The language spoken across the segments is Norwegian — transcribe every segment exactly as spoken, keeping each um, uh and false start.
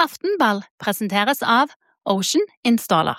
Aftenball presenteres av Ocean Installer.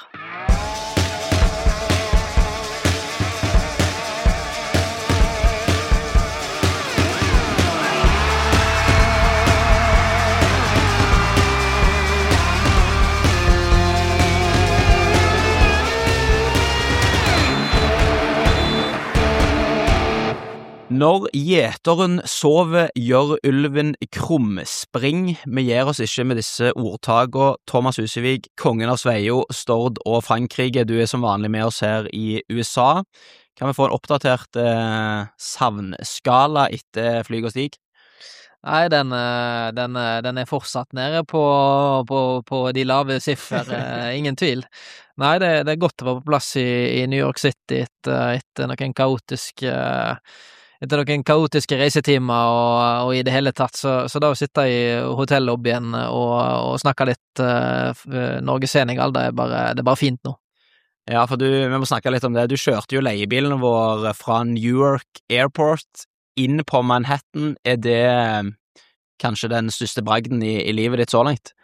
Når gjeteren sover, gjør ulven krumspring. Vi gir oss ikke med disse ordtagene. Thomas Husevik, kongen av Sveio, Stord og Frankrike, du er som vanlig med oss her i U S A. Kan vi få en oppdatert eh, savnskala etter flyg og stig? Nei, den, den, den er fortsatt nede på, på, på de lave siffer, ingen tvil. Nei, det, det er godt å være på plass i, i New York City etter, etter noen kaotiske etter noen kaotiske reisetimer og, og i det hele tatt, så, så da å sitte i hotellobbyen og, og snakke litt uh, Norge Senegal, det er bare, det er bare fint nå. Ja, for du, vi må snakke litt om det. Du kjørte jo leiebilen vår fra Newark Airport inn på Manhattan. Er det kanskje den største bragden i, i livet ditt så langt?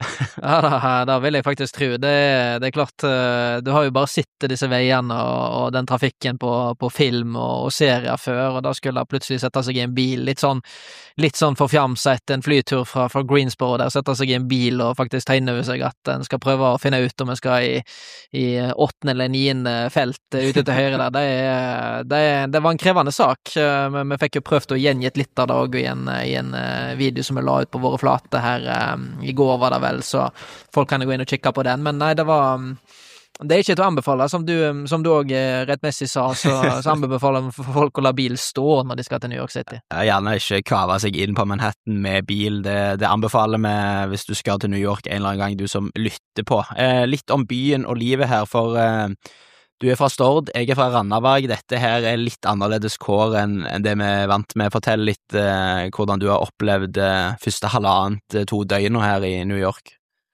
Ja, da, da vil jeg faktisk tro. Det, det er klart, du har jo bare sett disse veiene og, og den trafikken på, på film og, og serier før, og da skulle jeg plutselig sette seg i en bil, litt sånn, litt sånn forfjamsa etter en flytur fra, fra Greensboro, der sette seg i en bil og faktisk ta inn over seg at en skal prøve å finne ut om en skal i, i åttende eller niende felt ute til høyre der. Det, er, det, er, det var en krevende sak, men vi fikk jo prøvd å gjengitt litt av det også i en, i en video som vi la ut på våre flate her i går, var det vel, så folk kan jo gå inn og kikke på den, men nei, det var det er ikke til å anbefale, som du, som du også rettmessig sa, så, så anbefaler for folk å la bil stå når de skal til New York City. Ja, gjerne ikke kave seg inn på Manhattan med bil, det, det anbefaler vi hvis du skal til New York en eller annen gang, du som lytter på. Eh, litt om byen og livet her, for eh, du er fra Stord, jeg er fra Randaberg, dette her er litt annerledes kår enn, enn det vi er vant med. Fortell litt eh, hvordan du har opplevd eh, første halvannet, to døgn her i New York.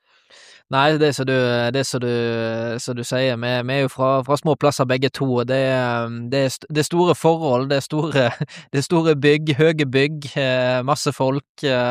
Nei, det er så du, det er så du, så du sier, vi, vi er jo fra, fra små plasser begge to, og det, det, er, det er store forhold, det er store, det er store bygg, høye bygg, masse folk,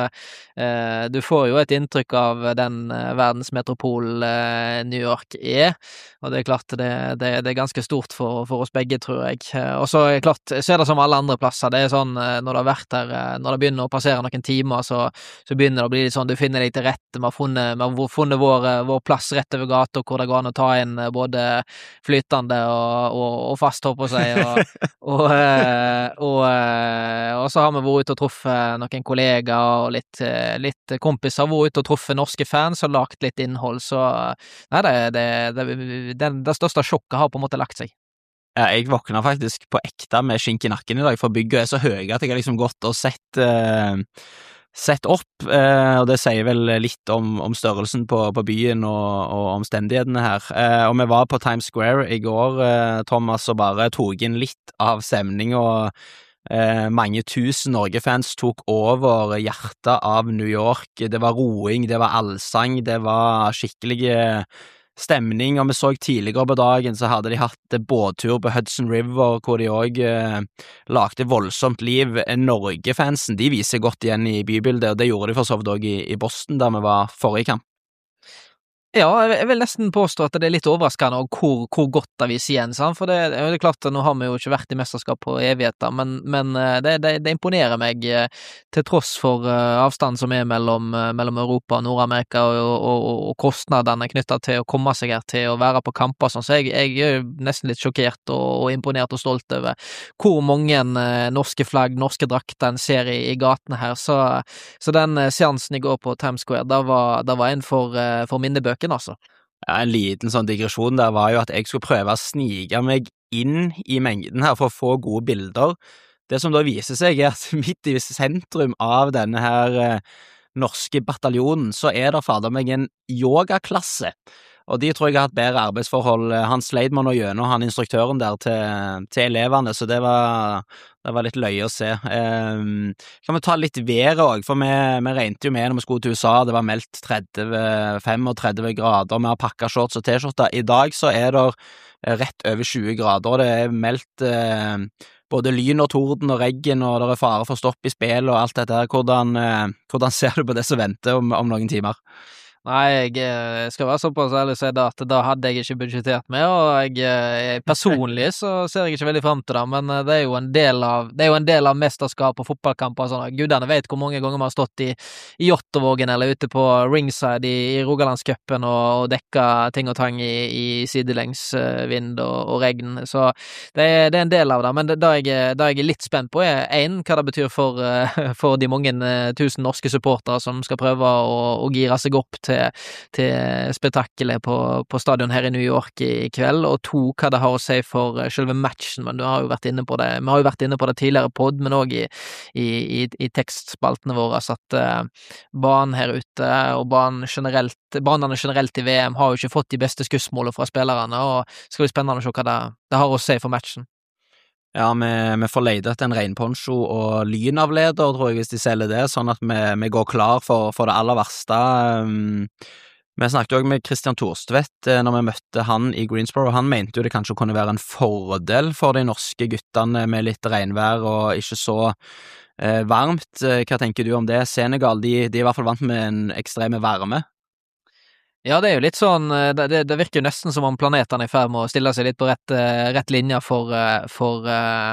du får jo et inntrykk av den verdensmetropol New York er, og det er klart det, det, det er ganske stort for, for oss begge, tror jeg, og så er det klart, så er det som alle andre plasser, det er sånn, når du har vært her, når det begynner å passere noen timer, så, så begynner det å bli litt sånn, du finner deg til rette, vi har funnet, vi har funnet vår vår plass rett over gata, hvor det går an å ta inn både flytende og, og, og fast, håper jeg, og, og, og, og så har vi vært ute og truffet noen kollegaer og litt, litt kompiser, vært ute og truffet norske fans og lagt litt innhold, så nei, det, det, det, det, det største sjokket har på en måte lagt seg. Ja, jeg våkna faktisk på ekte med skink i nakken i dag, for bygget er så høye at jeg har liksom gått og sett uh... sett opp, eh, og det sier vel litt om, om størrelsen på, på byen og, og omstendighetene her. Eh, og vi var på Times Square i går, eh, Thomas, og bare tok inn litt av stemning, og eh, mange tusen Norge-fans tok over hjertet av New York. Det var roing, det var allsang, det var skikkelige stemning, og vi så tidligere på dagen så hadde de hatt båttur på Hudson River, hvor de også eh, lagde voldsomt liv. Norge-fansen, de viser godt igjen i bybildet, og det gjorde de for så vidt også i, i Boston, der vi var forrige kamp. Ja, jeg vil nesten påstå at det er litt overraskende og hvor, hvor godt det viser igjen, sant? For det, det er klart, nå har vi jo ikke vært i mesterskap på evigheter, men, men det, det, det imponerer meg til tross for avstanden som er mellom, mellom Europa og Nord-Amerika og, og, og kostnadene knyttet til å komme seg her til å være på kamper, sånn. Så jeg, jeg er nesten litt sjokkert og, og imponert og stolt over hvor mange norske flagg, norske drakter en ser i, i gatene her, så, så den seansen i går på Times Square, da var, da var en for, for minnebøker. Altså. Ja, en liten sånn digresjon der var jo at jeg skulle prøve å snige meg inn i mengden her for å få gode bilder. Det som da viser seg er at midt i sentrum av denne her eh, norske bataljonen så er det fader meg en yogaklasse. Og de tror jeg har hatt bedre arbeidsforhold. Han sleit med noe gjennom, han instruktøren der, til, til elevene, så det var, det var litt løye å se. Um, kan vi ta litt været også, for vi, vi regnet jo med når vi skulle til U S A, det var meldt tretti, femogtretti grader, vi har pakket shorts og t-skjorter. I dag så er det rett over tjue grader, det er meldt uh, både lyn og torden og regn, og det er fare for stopp i spil og alt dette her. Hvordan, uh, hvordan ser du på det som venter om, om noen timer? Nei, jeg eh, skal være såpass ærlig å si det at da hadde jeg ikke budsjettert med, og jeg eh, personlig så ser jeg ikke veldig frem til det, men eh, det er jo en del av det er jo en del av mesterskap og fotballkamper og sånn. Gudene vet hvor mange ganger vi har stått i, i Jåttåvågen eller ute på ringside i, i Rogalandscupen og, og dekka ting og tang i, i sidelengs eh, vind og, og regn, så det er, det er en del av det, men det, det, jeg, det jeg er litt spent på er en, hva det betyr for, eh, for de mange eh, tusen norske supportere som skal prøve å, å gire seg opp til til spetakkelet på, på stadion her i New York i, i kveld, og to, hva det har å si for selve matchen, men du har jo vært inne på det, vi har jo vært inne på det tidligere podd, men også i, i, i, i tekstspaltene våre, at uh, banen her ute, og banen generelt, banene generelt i V M har jo ikke fått de beste skussmålene fra spillerne, og det skal bli spennende å se hva det, det har å si for matchen. Ja, vi, vi får leide etter en regnponcho og lynavleder, tror jeg, hvis de selger det, sånn at vi, vi går klar for, for det aller verste. Um, vi snakket også med Christian Thorstvedt når vi møtte han i Greensboro. Han mente jo det kanskje kunne være en fordel for de norske guttene med litt regnvær og ikke så eh, varmt. Hva tenker du om det? Senegal, de, de er i hvert fall vant med en ekstreme varme. Ja, det er jo litt sånn, det, det, det virker jo nesten som om planetene er i ferd med å stille seg litt på rett, rett linje for, for,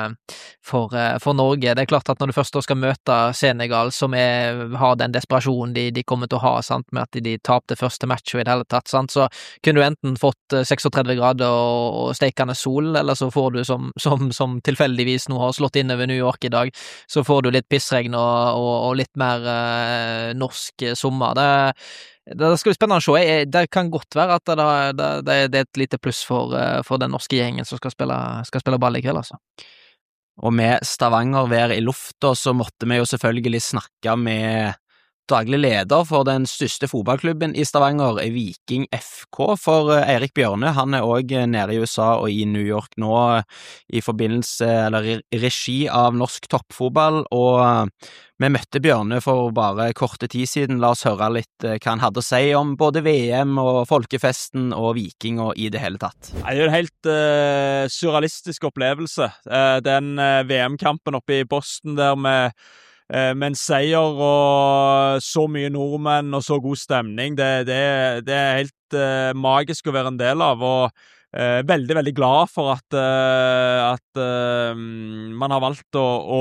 for, for Norge. Det er klart at når du først skal møte Senegal, som er, har den desperasjonen de, de kommer til å ha, sant, med at de, de tapte første match i det hele tatt, sant, så kunne du enten fått seksogtredve grader og, og steikende sol, eller så får du, som, som, som tilfeldigvis nå har slått inn over New York i dag, så får du litt pissregn og, og, og litt mer eh, norsk sommer. Det Det skal bli spennende å se. Det kan godt være at det, det, det er et lite pluss for, for den norske gjengen som skal spille, skal spille ball i kveld, altså. Og med Stavanger-vær i lufta, så måtte vi jo selvfølgelig snakke med daglig leder for den største fotballklubben i Stavanger, Viking F K, for Eirik Bjørne. Han er også nede i U S A og i New York nå i forbindelse, eller i regi av norsk toppfotball, og vi møtte Bjørne for bare korte tid siden. La oss høre litt hva han hadde å si om både V M og folkefesten og Viking og i det hele tatt. Det er jo en helt uh, surrealistisk opplevelse. Uh, den uh, V M-kampen oppe i Boston der med med en seier og så mye nordmenn og så god stemning, det, det, det er helt uh, magisk å være en del av, og uh, veldig, veldig glad for at, uh, at uh, man har valgt å, å,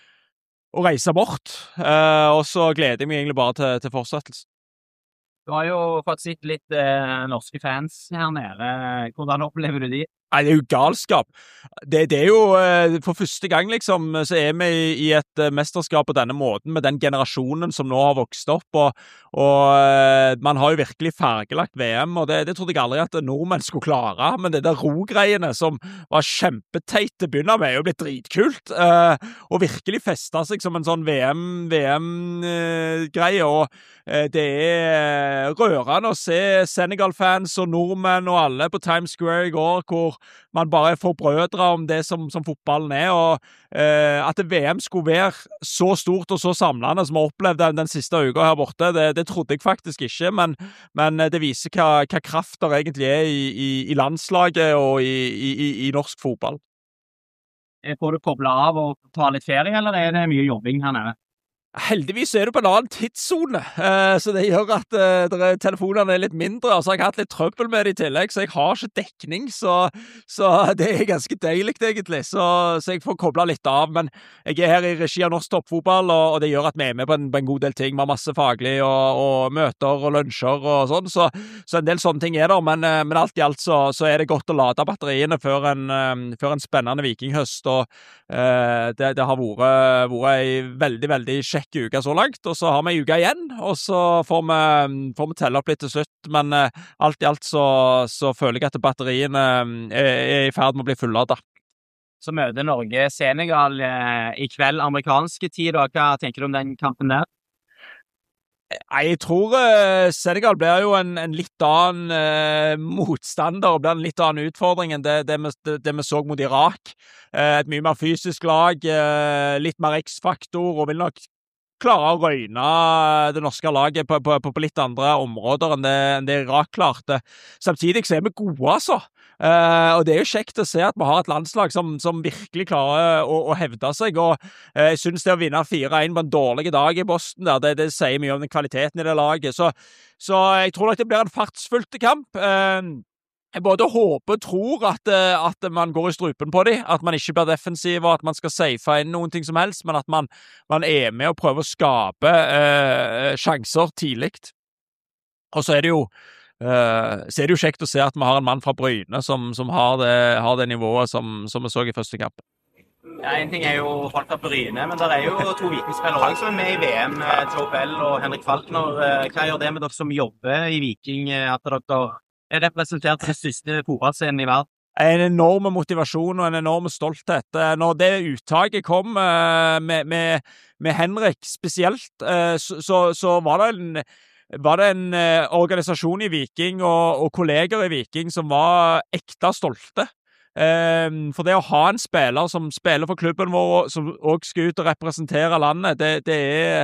å reise bort, uh, og så gleder jeg meg egentlig bare til, til fortsettelse. Du har jo fått sett litt uh, norske fans her nede. Hvordan opplever du de? Nei, det er jo galskap. Det, det er jo for første gang, liksom, så er vi i et mesterskap på denne måten, med den generasjonen som nå har vokst opp, og, og man har jo virkelig fargelagt V M, og det, det trodde jeg aldri at nordmenn skulle klare, men det der ro-greiene som var kjempeteit til å begynne med, er jo blitt dritkult, og virkelig festet seg som en sånn V M-greie, og det er rørende å se Senegal-fans og nordmenn og alle på Times Square i går, hvor man bare får brødre om det som, som fotballen er, og eh, at V M skulle være så stort og så samlende som vi har opplevd den, den siste uka her borte, det, det trodde jeg faktisk ikke, men, men det viser hva, hva kraft der egentlig er i, i, i landslaget og i, i, i norsk fotball. Får du koble av og ta litt ferie, eller er det mye jobbing her nede? Heldigvis er du på en annen tidszone, eh, så det gjør at eh, telefonene er litt mindre, og så har jeg hatt litt trøbbel med det i tillegg, så jeg har ikke dekning, så, så det er ganske deilig egentlig, så, så jeg får koblet litt av, men jeg er her i regi av norsk toppfotball, og, og det gjør at vi er med på en, på en god del ting, vi har masse faglig, og, og møter og lunsjer og sånn, så, så en del sånne ting er der, men, men alt i alt så, så er det godt å lade batteriene før en, før en spennende vikinghøst, og eh, det, det har vært, vært en veldig, veldig kjekk uke så langt, og så har vi en uke igjen, og så får vi, får vi telle opp litt til slutt, men uh, alt i alt så, så føler jeg at batteriene er, er i ferd med å bli fulladet. Så møter Norge Senegal uh, i kveld, amerikanske tid, og hva tenker du om den kampen der? Jeg tror uh, Senegal blir jo en, en litt annen uh, motstander, og blir en litt annen utfordring enn det, det, vi, det, det vi så mot Irak. Uh, et mye mer fysisk lag, uh, litt mer X-faktor, og vil nok klare å røyne det norske laget på, på, på litt andre områder enn det, enn det Irak klarte. Samtidig så er vi gode, altså. Uh, og det er jo kjekt å se at vi har et landslag som, som virkelig klarer å, å hevde seg, og uh, jeg synes det å vinne fire en på en dårlig dag i Boston der, det, det sier mye om den kvaliteten i det laget, så, så jeg tror nok det blir en fartsfullt kamp. Uh, jeg både håper og tror at, uh, at man går i strupen på dem, at man ikke blir defensiv og at man skal safe inn noen ting som helst, men at man, man er med og prøver å skape uh, sjanser tidligt. Og så er det jo Uh, så er det jo kjekt å se at vi har en mann fra Bryne som, som har, det, har det nivået som, som vi så i første kamp. Ja, en ting er jo folk fra Bryne, men det er jo to vikingspillere også som er med i V M, Joe Bell og Henrik Falkner. Hva gjør det med dere som jobber i Viking, at dere er representert til den største fotballscenen i verden? En enorm motivasjon og en enorm stolthet. Når det uttaket kom med, med, med Henrik spesielt, så, så, så var det en var det en eh, organisasjon i Viking og, og kolleger i Viking som var ekte stolte. Eh, for det å ha en spiller som spiller for klubben vår, som også skal ut og representere landet, det, det er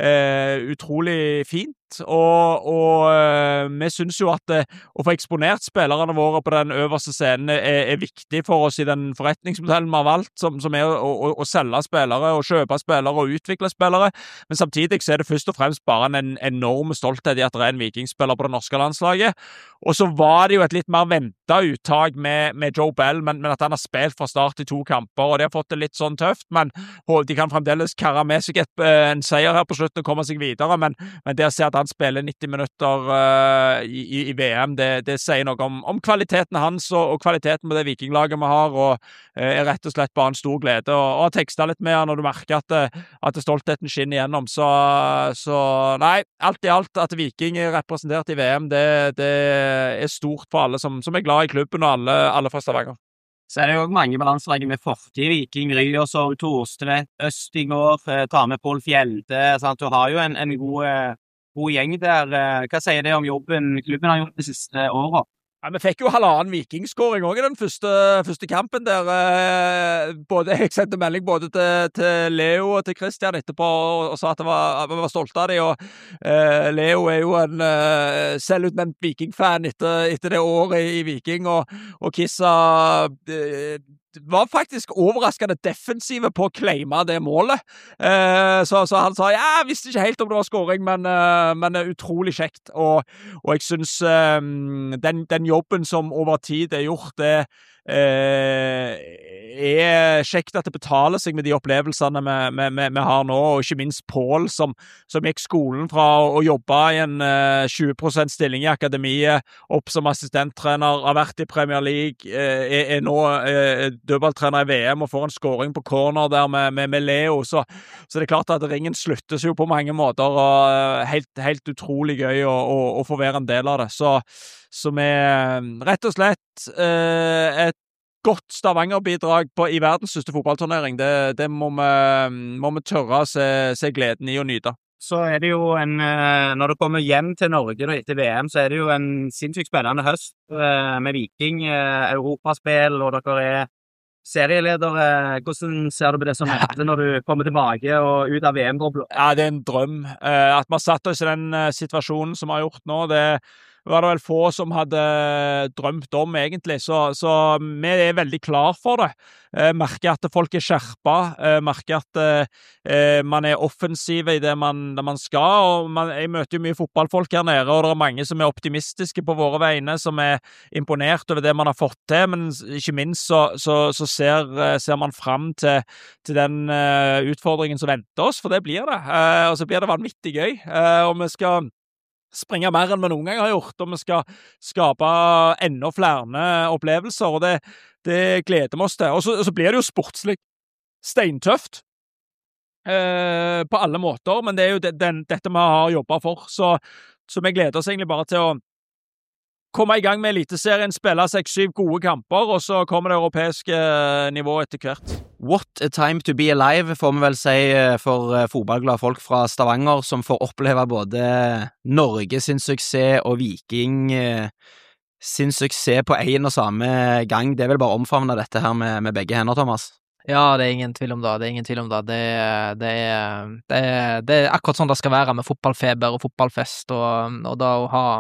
eh, utrolig fint. Og, og eh, vi synes jo at eh, å få eksponert spillerne våre på den øverste scenen er, er viktig for oss i den forretningsmodellen vi har valgt, som, som er å, å, å selge spillere og kjøpe spillere og utvikle spillere, men samtidig så er det først og fremst bare en enorm stolthet i at det er en vikingspiller på det norske landslaget. Og så var det jo et litt mer ventet uttag med, med Joe Bell, men, men at han har spilt fra start i to kamper, og de har fått det litt sånn tøft, men de kan fremdeles karre med seg et, en seier her på slutten og komme seg videre, men, men det å se at han spiller nitti minutter uh, i, i V M, det, det sier noe om, om kvaliteten hans og, og kvaliteten på det vikinglaget vi har, og uh, er rett og slett bare en stor glede og, og har tekstet litt med han når du merker at, at stoltheten skinner igjennom, så, så nei, alt i alt at Viking er representert i V M, det, det er stort for alle som, som er glad i klubben og alle, alle fra Stavanger. Så er det jo også mange balanseregler med fortid. Viking, Ryåsov, Torstvedt, Østingård, tar med Pål Fjelde. Sant? Du har jo en, en god, god gjeng der. Hva sier det om jobben klubben har gjort de siste årene? Ja, vi fikk jo halvannen vikingskåring også i den første, første kampen der. Eh, både, jeg sendte melding både til, til Leo og til Christian etterpå og, og sa at vi var, var stolte av dem. Og, eh, Leo er jo en eh, selvutnevnt vikingfan etter, etter det året i, i Viking, og, og Kissa eh, var faktisk overraskende defensive på å claime det målet. Eh, så, så han sa, ja, jeg visste ikke helt om det var skåring, men, eh, men utrolig kjekt. Og, og jeg synes eh, den, den jobben som over tid er gjort, det eh, er kjekt at det betaler seg med de opplevelsene vi, vi, vi, vi har nå, og ikke minst Pål, som, som gikk skolen fra å, å jobbe i en eh, tjue prosent stilling i akademiet, opp som assistenttrener, har vært i Premier League, eh, er, er nå eh, dødballtrener i V M og får en scoring på corner der med, med, med Leo, så, så det er klart at ringen sluttes jo på mange måter, og helt, helt utrolig gøy å, å, å få være en del av det. Så, så vi rett og slett eh, et godt Stavanger-bidrag på, i verdens største fotballturnering. Det, det må, vi, må vi tørre å se, se gleden i og nyte. Så er det jo en, når du kommer hjem til Norge da, etter V M, så er det jo en sinnssykt spennende høst med Viking, Europaspill, og dere er serieledere. Hvordan ser du på det som heter når du kommer tilbake og ut av V M-bobla? Ja, det er en drøm. At vi har satt oss i den situasjonen som vi har gjort nå, det var det vel få som hadde drømt om, egentlig. Så, så vi er veldig klar for det. Eh, merker at folk er skjerpet, eh, merker at eh, man er offensive i det man, det man skal, og man, jeg møter jo mye fotballfolk her nede, og det er mange som er optimistiske på våre vegne, som er imponert over det man har fått til, men ikke minst så, så, så ser, ser man frem til, til den uh, utfordringen som venter oss, for det blir det. Uh, og så blir det vanvittig gøy, uh, og vi skal springe mer enn vi noen gang har gjort, og vi skal skape enda flere opplevelser, og det, det gleder vi oss til. Og så, og så blir det jo sportslig steintøft eh, på alle måter, men det er jo det, den, dette vi har jobbet for, så, så vi gleder oss egentlig bare til å komme i gang med eliteserien, spille seks syv gode kamper, og så kommer det europeiske nivået etter hvert. What a time to be alive, får vi vel si for fotballglade folk fra Stavanger, som får oppleve både Norge sin suksess og Viking sin suksess på en og samme gang. Det er vel bare å omfavne dette her med, med begge hender, Thomas? Ja, det er ingen tvil om det, det er ingen tvil om det. Det, det, er, det, er, det er akkurat sånn det skal være med fotballfeber og fotballfest, og, og da å ha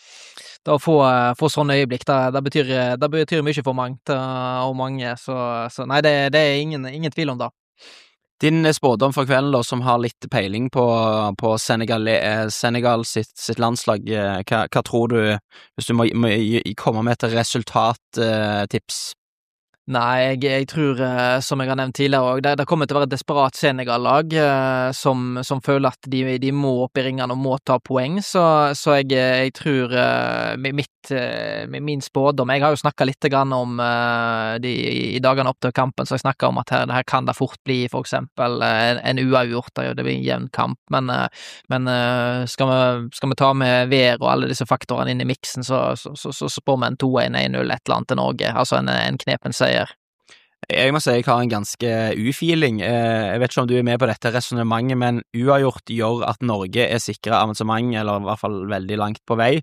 da å få, få sånne øyeblikk, det, det, betyr, det betyr mye for mange, og mange, så, så nei, det, det er ingen, ingen tvil om det. Din spådom for kvelden, da, som har litt peiling på, på Senegal, Senegal sitt, sitt landslag, hva, hva tror du, hvis du må, må komme med et resultattips? Nei, jeg, jeg tror, uh, som jeg har nevnt tidligere også, det, det kommer til å være et desperat Senegal-lag uh, som, som føler at de, de må opp i ringene og må ta poeng, så, så jeg, jeg tror uh, med, mitt, uh, med min spådom, jeg har jo snakket litt grann om uh, de, i dagene opp til kampen, så jeg snakket om at her, her kan det fort bli for eksempel uh, en, en uavgjort, det blir en jevn kamp, men, uh, men uh, skal, vi, skal vi ta med vær og alle disse faktorene inn i miksen, så, så, så, så spår vi en to en en null et eller annet til Norge, altså en, en knepen seier. Jeg må si jeg har en ganske u-feeling. Jeg vet ikke om du er med på dette resonemanget, men uavgjort gjør at Norge er sikret avansement, eller i hvert fall veldig langt på vei.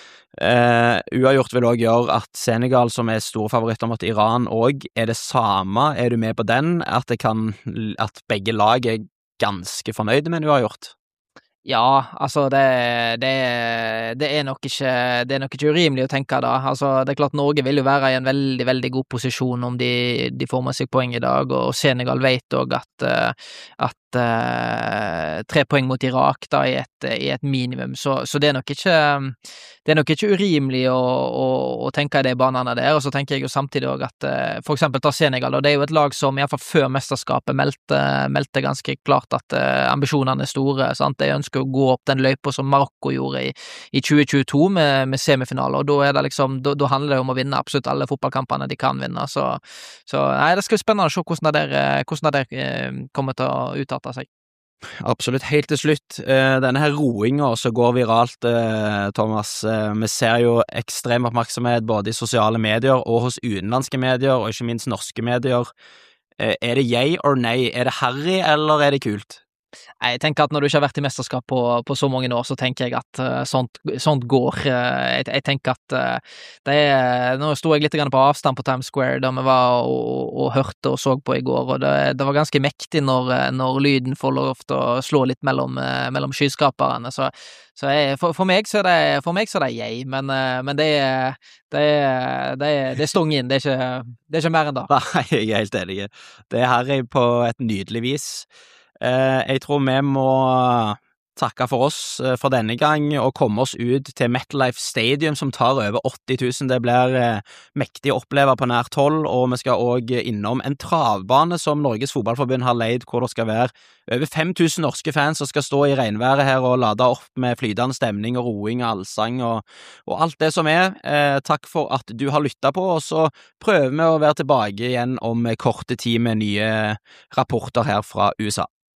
Uh, uavgjort vil også gjøre at Senegal, som er store favoritter mot Iran, og er det samme. Er du med på den? At, det kan, at begge lag er ganske fornøyde med en uavgjort? Ja, altså det, det, det er nok ikke det er nok ikke urimelig å tenke da. Altså det er klart Norge vil jo være i en veldig, veldig god posisjon om de, de får med seg poeng i dag, og Senegal vet også at, at uh, tre poeng mot Irak da i et, i et minimum, så, så det er nok ikke det er nok ikke urimelig å, å, å tenke i de banene der, og så tenker jeg jo samtidig også at uh, for eksempel ta Senegal, og det er jo et lag som i hvert fall før mesterskapet meldte, meldte ganske klart at uh, ambisjonene er store, sant? De ønsker å gå opp den løypa som Marokko gjorde i, i tjue tjueto med, med semifinaler, og da er det liksom, da, da handler det om å vinne absolutt alle fotballkampene de kan vinne, så, så nei, det skal bli spennende å se hvordan det der, hvordan det der kommer til å utarte seg. Absolutt. Helt til slutt, denne her roinga som går viralt, Thomas, vi ser jo ekstrem oppmerksomhet både i sosiale medier og hos utenlandske medier, og ikke minst norske medier. Er det yay or nei? Er det harry, eller er det kult? Jeg tenker at når du ikke har vært i mesterskap på, på så mange år, så tenker jeg at uh, sånt, sånt går. Uh, jeg, jeg tenker at uh, det er, nå sto jeg litt grann på avstand på Times Square da vi var og, og hørte og så på i går, og det, det var ganske mektig når, når lyden får lov til å slå litt mellom, uh, mellom skyskraperne, så, så jeg, for, for meg så er det, for meg så er det jeg, men, uh, men det er det er, det er, det er stong inn, det er ikke, det er ikke mer enn det. Nei, jeg er helt enig. Det er harry på et nydelig vis. Uh, jeg tror vi må takke for oss uh, for denne gang og komme oss ut til MetLife Stadium som tar over åtti tusen. Det blir uh, mektig å oppleve på nært hold, og vi skal også innom en travbane som Norges Fotballforbund har leid, hvor det skal være over fem tusen norske fans som skal stå i regnværet her og lade opp med flytende stemning og roing og allsang og, og alt det som er. Uh, takk for at du har lyttet på, og så prøver vi å være tilbake igjen om korte tid med nye rapporter her fra U S A.